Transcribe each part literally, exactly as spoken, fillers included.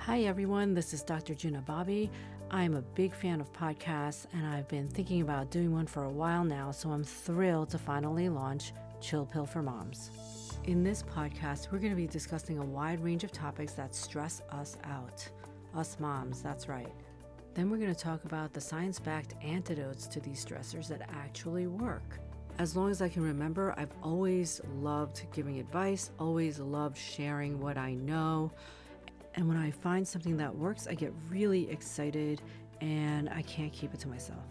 Hi everyone, this is Doctor Juna Bobby. I'm a big fan of podcasts and I've been thinking about doing one for a while now, so I'm thrilled to finally launch Chill Pill for Moms. In this podcast, we're going to be discussing a wide range of topics that stress us out. Us moms, that's right. Then we're going to talk about the science-backed antidotes to these stressors that actually work. As long as I can remember, I've always loved giving advice, always loved sharing what I know. And when I find something that works, I get really excited and I can't keep it to myself.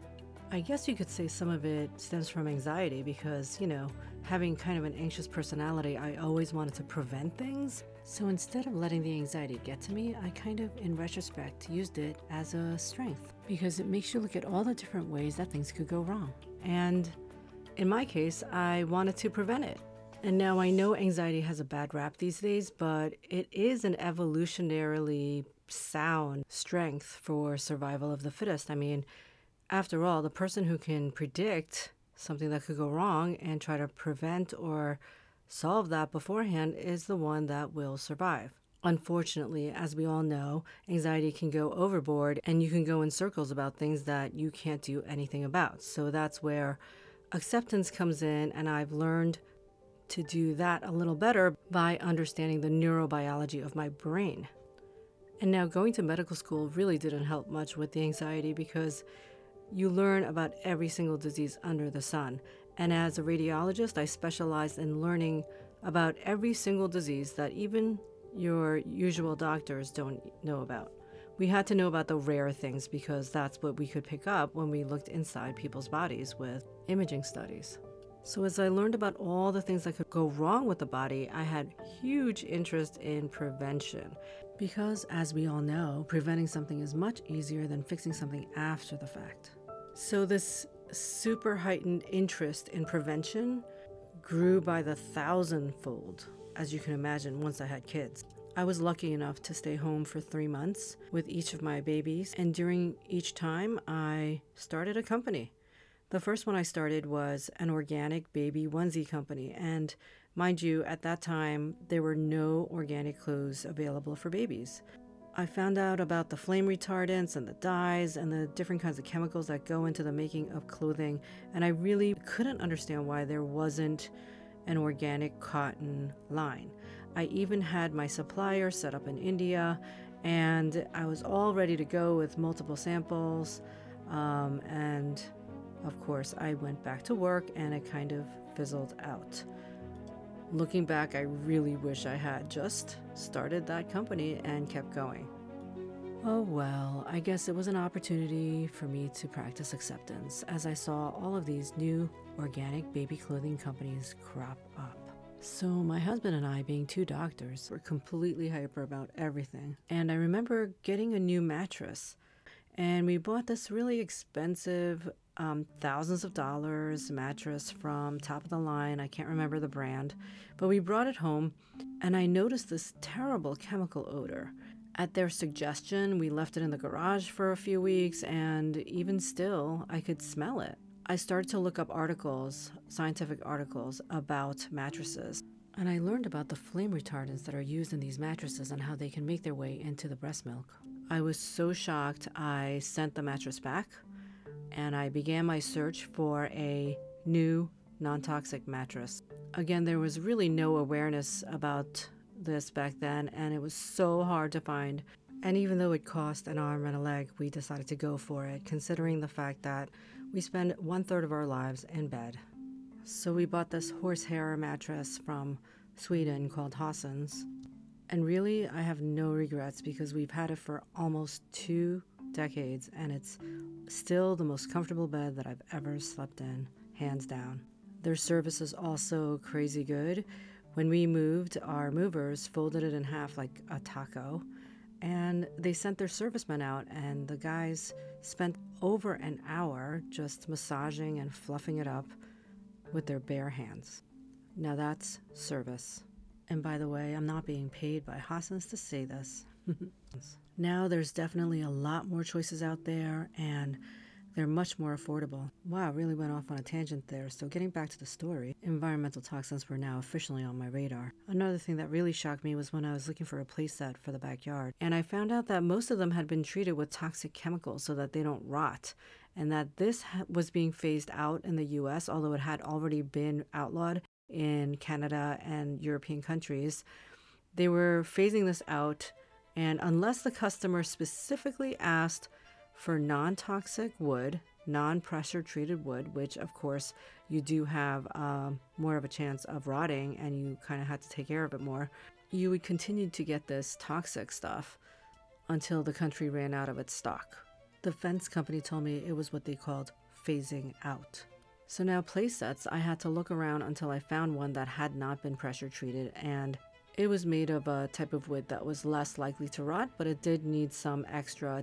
I guess you could say some of it stems from anxiety because, you know, having kind of an anxious personality, I always wanted to prevent things. So instead of letting the anxiety get to me, I kind of, in retrospect, used it as a strength because it makes you look at all the different ways that things could go wrong. And in my case, I wanted to prevent it. And now I know anxiety has a bad rap these days, but it is an evolutionarily sound strength for survival of the fittest. I mean, after all, the person who can predict something that could go wrong and try to prevent or solve that beforehand is the one that will survive. Unfortunately, as we all know, anxiety can go overboard and you can go in circles about things that you can't do anything about. So that's where acceptance comes in, and I've learned to do that a little better by understanding the neurobiology of my brain. And now going to medical school really didn't help much with the anxiety because you learn about every single disease under the sun. And as a radiologist, I specialized in learning about every single disease that even your usual doctors don't know about. We had to know about the rare things because that's what we could pick up when we looked inside people's bodies with imaging studies. So as I learned about all the things that could go wrong with the body, I had huge interest in prevention. Because as we all know, preventing something is much easier than fixing something after the fact. So this super heightened interest in prevention grew by the thousandfold, as you can imagine, once I had kids. I was lucky enough to stay home for three months with each of my babies, and during each time, I started a company. The first one I started was an organic baby onesie company, and mind you, at that time, there were no organic clothes available for babies. I found out about the flame retardants and the dyes and the different kinds of chemicals that go into the making of clothing, and I really couldn't understand why there wasn't an organic cotton line. I even had my supplier set up in India, and I was all ready to go with multiple samples, um, and of course, I went back to work and it kind of fizzled out. Looking back, I really wish I had just started that company and kept going. Oh well, I guess it was an opportunity for me to practice acceptance as I saw all of these new organic baby clothing companies crop up. So my husband and I, being two doctors, were completely hyper about everything. And I remember getting a new mattress, and we bought this really expensive Um, thousands of dollars mattress from top of the line. I can't remember the brand, but we brought it home and I noticed this terrible chemical odor. At their suggestion, we left it in the garage for a few weeks, and even still, I could smell it. I started to look up articles, scientific articles about mattresses, and I learned about the flame retardants that are used in these mattresses and how they can make their way into the breast milk. I was so shocked, I sent the mattress back, and I began my search for a new non-toxic mattress. Again, there was really no awareness about this back then, and it was so hard to find. And even though it cost an arm and a leg, we decided to go for it, considering the fact that we spend one third of our lives in bed. So we bought this horsehair mattress from Sweden called Hassens. And really, I have no regrets because we've had it for almost two decades, and it's still the most comfortable bed that I've ever slept in, hands down. Their service is also crazy good. When we moved, our movers folded it in half like a taco, and they sent their servicemen out, and the guys spent over an hour just massaging and fluffing it up with their bare hands. Now that's service. And by the way, I'm not being paid by Hassens to say this. Now there's definitely a lot more choices out there, and They're much more affordable. Wow, really went off on a tangent there. So getting back to the story, environmental toxins were now officially on my radar. Another thing that really shocked me was when I was looking for a playset for the backyard, and I found out that most of them had been treated with toxic chemicals so that they don't rot, and that this was being phased out in the U S, although it had already been outlawed in Canada and European countries. They were phasing this out, and unless the customer specifically asked for non-toxic wood, non-pressure treated wood, which of course you do have um, more of a chance of rotting and you kind of had to take care of it more, you would continue to get this toxic stuff until the country ran out of its stock. The fence company told me it was what they called phasing out. So now play sets, I had to look around until I found one that had not been pressure treated, and it was made of a type of wood that was less likely to rot, but it did need some extra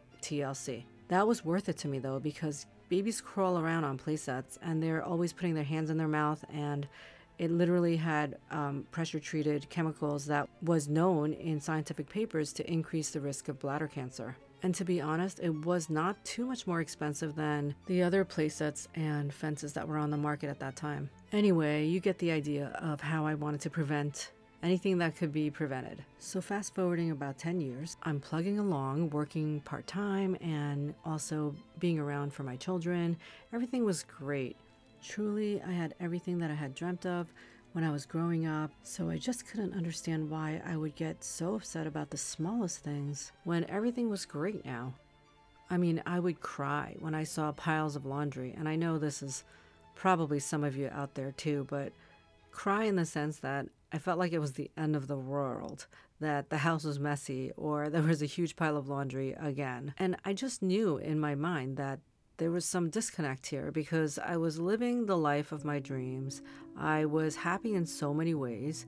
T L C. That was worth it to me though, because babies crawl around on play sets and they're always putting their hands in their mouth, and it literally had um, pressure treated chemicals that was known in scientific papers to increase the risk of bladder cancer. And to be honest, it was not too much more expensive than the other play sets and fences that were on the market at that time. Anyway, you get the idea of how I wanted to prevent anything that could be prevented. So fast forwarding about ten years, I'm plugging along, working part-time and also being around for my children. Everything was great. Truly, I had everything that I had dreamt of when I was growing up, so I just couldn't understand why I would get so upset about the smallest things when everything was great now. I mean, I would cry when I saw piles of laundry, and I know this is probably some of you out there too, but cry in the sense that I felt like it was the end of the world, that the house was messy or there was a huge pile of laundry again. And I just knew in my mind that there was some disconnect here because I was living the life of my dreams. I was happy in so many ways.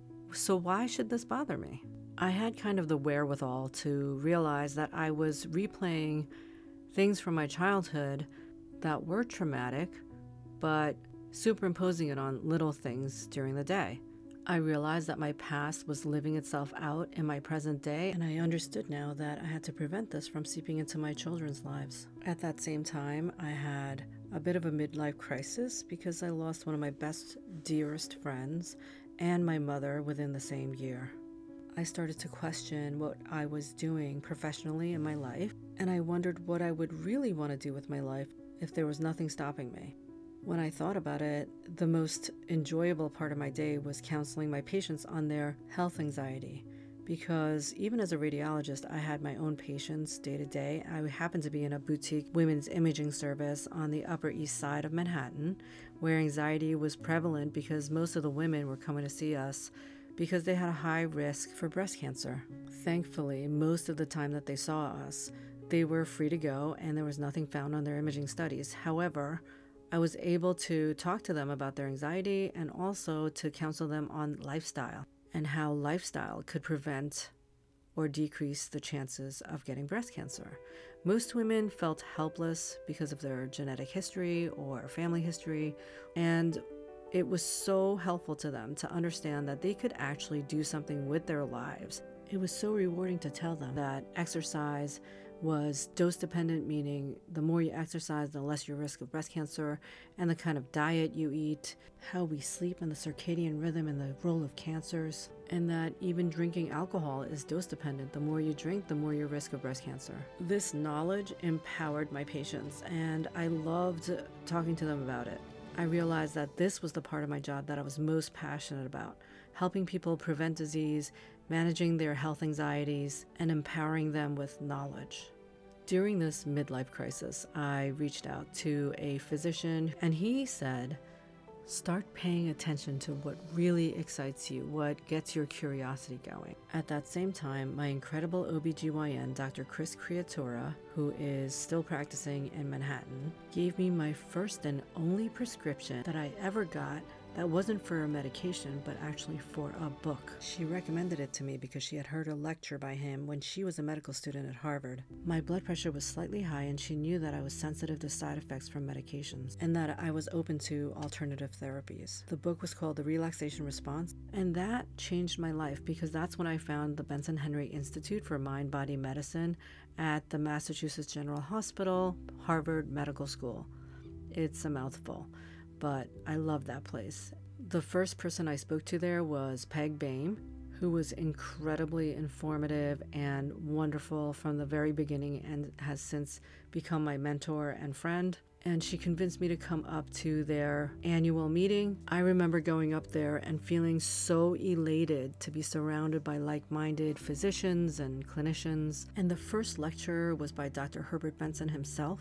So why should this bother me? I had kind of the wherewithal to realize that I was replaying things from my childhood that were traumatic, but superimposing it on little things during the day. I realized that my past was living itself out in my present day, and I understood now that I had to prevent this from seeping into my children's lives. At that same time, I had a bit of a midlife crisis because I lost one of my best, dearest friends and my mother within the same year. I started to question what I was doing professionally in my life, and I wondered what I would really want to do with my life if there was nothing stopping me. When I thought about it, the most enjoyable part of my day was counseling my patients on their health anxiety, because even as a radiologist, I had my own patients day to day. I happened to be in a boutique women's imaging service on the Upper East Side of Manhattan, where anxiety was prevalent because most of the women were coming to see us because they had a high risk for breast cancer. Thankfully, most of the time that they saw us, they were free to go and there was nothing found on their imaging studies. However, I was able to talk to them about their anxiety and also to counsel them on lifestyle and how lifestyle could prevent or decrease the chances of getting breast cancer. Most women felt helpless because of their genetic history or family history, and it was so helpful to them to understand that they could actually do something with their lives. It was so rewarding to tell them that exercise was dose dependent, meaning the more you exercise, the less your risk of breast cancer, and the kind of diet you eat, how we sleep, and the circadian rhythm and the role of cancers, and that even drinking alcohol is dose dependent. The more you drink, the more your risk of breast cancer. This knowledge empowered my patients, and I loved talking to them about it. I realized that this was the part of my job that I was most passionate about, helping people prevent disease, managing their health anxieties, and empowering them with knowledge. During this midlife crisis, I reached out to a physician, and he said, start paying attention to what really excites you, what gets your curiosity going. At that same time, my incredible O B G Y N, Doctor Chris Creatora, who is still practicing in Manhattan, gave me my first and only prescription that I ever got that wasn't for a medication, but actually for a book. She recommended it to me because she had heard a lecture by him when she was a medical student at Harvard. My blood pressure was slightly high, and she knew that I was sensitive to side effects from medications and that I was open to alternative therapies. The book was called The Relaxation Response, and that changed my life because that's when I found the Benson Henry Institute for Mind-Body Medicine at the Massachusetts General Hospital, Harvard Medical School. It's a mouthful, but I love that place. The first person I spoke to there was Peg Baim, who was incredibly informative and wonderful from the very beginning and has since become my mentor and friend. And she convinced me to come up to their annual meeting. I remember going up there and feeling so elated to be surrounded by like-minded physicians and clinicians. And the first lecture was by Doctor Herbert Benson himself.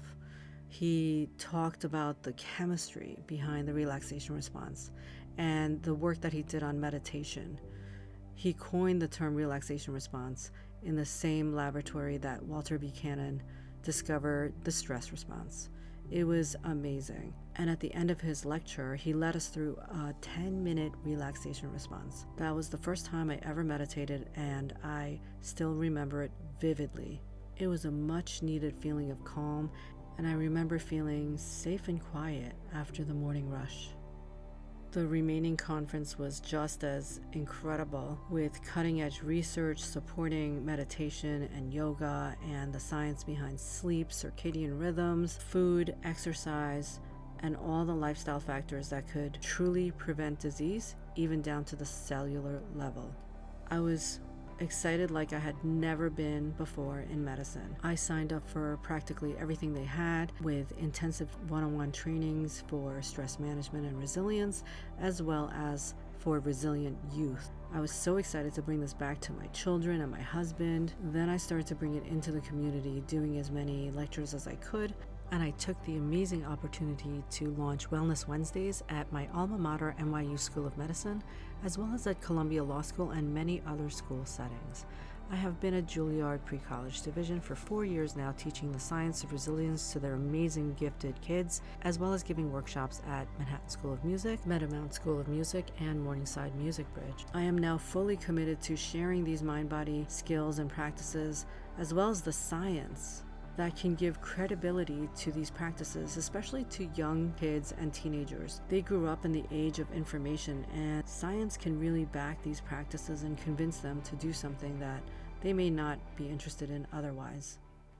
He talked about the chemistry behind the relaxation response and the work that he did on meditation. He coined the term relaxation response in the same laboratory that Walter Buchanan discovered the stress response. It was amazing. And at the end of his lecture, he led us through a ten-minute relaxation response. That was the first time I ever meditated, and I still remember it vividly. It was a much-needed feeling of calm, and I remember feeling safe and quiet after the morning rush. The remaining conference was just as incredible, with cutting-edge research supporting meditation and yoga and the science behind sleep, circadian rhythms, food, exercise, and all the lifestyle factors that could truly prevent disease, even down to the cellular level. I was excited like I had never been before in medicine. I signed up for practically everything they had, with intensive one-on-one trainings for stress management and resilience, as well as for resilient youth. I was so excited to bring this back to my children and my husband. Then I started to bring it into the community, doing as many lectures as I could. And I took the amazing opportunity to launch Wellness Wednesdays at my alma mater, N Y U School of Medicine, as well as at Columbia Law School and many other school settings. I have been at Juilliard Pre-College Division for four years now, teaching the science of resilience to their amazing gifted kids, as well as giving workshops at Manhattan School of Music, Meadowmount School of Music, and Morningside Music Bridge. I am now fully committed to sharing these mind-body skills and practices, as well as the science that can give credibility to these practices, especially to young kids and teenagers. They grew up in the age of information, and science can really back these practices and convince them to do something that they may not be interested in otherwise.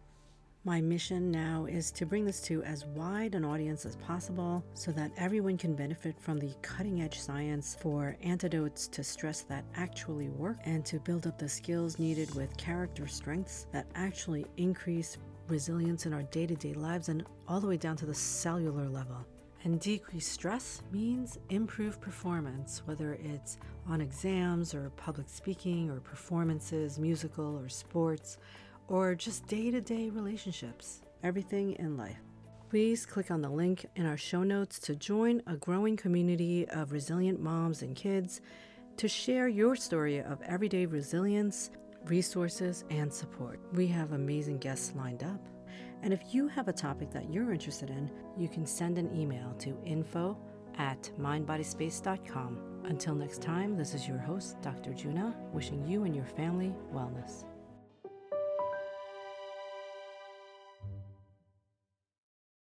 My mission now is to bring this to as wide an audience as possible so that everyone can benefit from the cutting-edge science for antidotes to stress that actually work, and to build up the skills needed with character strengths that actually increase resilience in our day-to-day lives and all the way down to the cellular level. And decreased stress means improved performance, whether it's on exams or public speaking or performances, musical or sports, or just day-to-day relationships, everything in life. Please click on the link in our show notes to join a growing community of resilient moms and kids to share your story of everyday resilience, resources, and support. We have amazing guests lined up. And if you have a topic that you're interested in, you can send an email to info at mindbodyspace dot com. Until next time, this is your host, Doctor Juna, wishing you and your family wellness.